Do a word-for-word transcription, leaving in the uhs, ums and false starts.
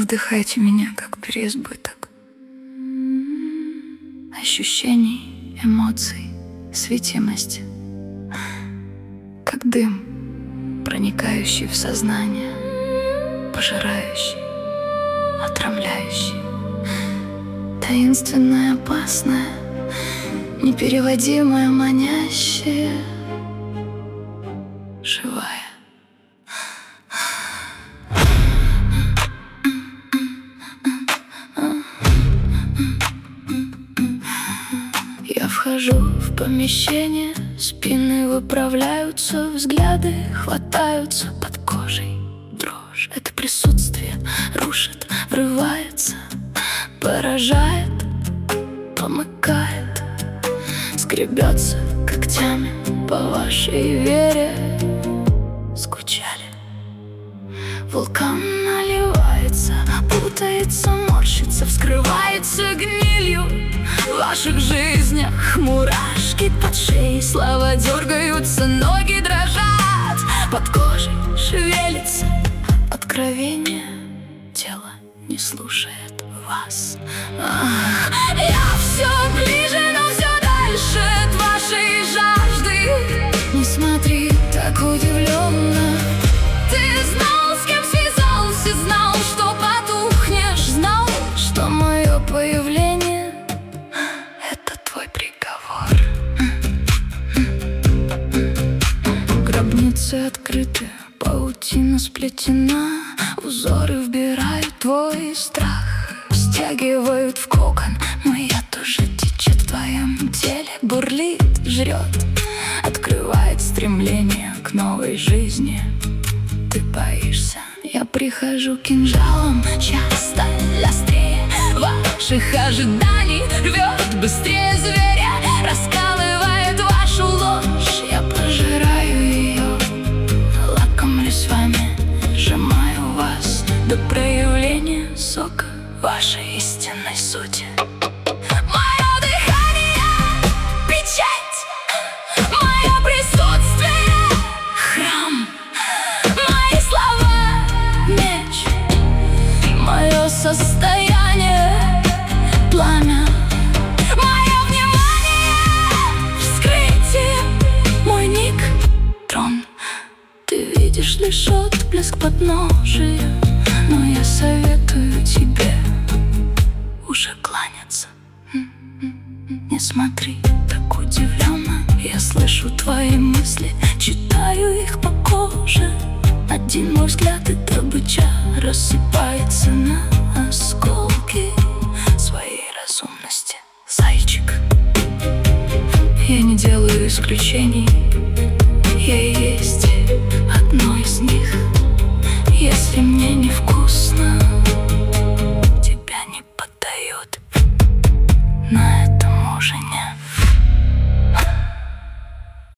вдыхайте меня, как переизбыток ощущений, эмоций, светимости, как дым, проникающий в сознание, пожирающий, отравляющий, таинственное, опасное, непереводимое, манящее, живая. Я вхожу в помещение, спины выправляются, взгляды хватаются под кожей. Дрожь, это присутствие рушит, врывается, поражает, помыкает, скребется когтями по вашей вере. Скучали, вулкан наливается, путается, морщится, вскрывается гнилью. В ваших жизнях мурашки под шеей, слова дергаются, ноги дрожат, под кожей шевелится откровение, тело не слушает вас. Ах, я все ближе, но все дальше от вашей жажды. Не смотри так удивленно. Ты знал, с кем связался, знал, что потухнешь, знал, что мое появление — это твой приговор. Гробницы открыты, паутина сплетена, узоры вбирают твой страх, стягивают в кокон, но яд тоже течет в твоем теле, бурлит, жрет, открывает стремление к новой жизни. Ты боишься, я прихожу кинжалом, часто острее ваших ожиданий, рвет быстрее зверя, раскалывает вашу ложь. Я пожираю ее, лакомлюсь вами, сжимаю вас до проявления сока вашей истинной сути. Мое дыхание — печать, мое присутствие — храм, мои слова — меч, мое состояние — пламя, мое внимание — вскрытие, мой ник — трон. Ты видишь лишь отблеск подножия, но я советую тебе уже кланяться. Не смотри так удивленно, я слышу твои мысли, читаю их по коже. Один мой взгляд — это быча, рассыпается на осколки своей разумности. Зайчик, я не делаю исключений, я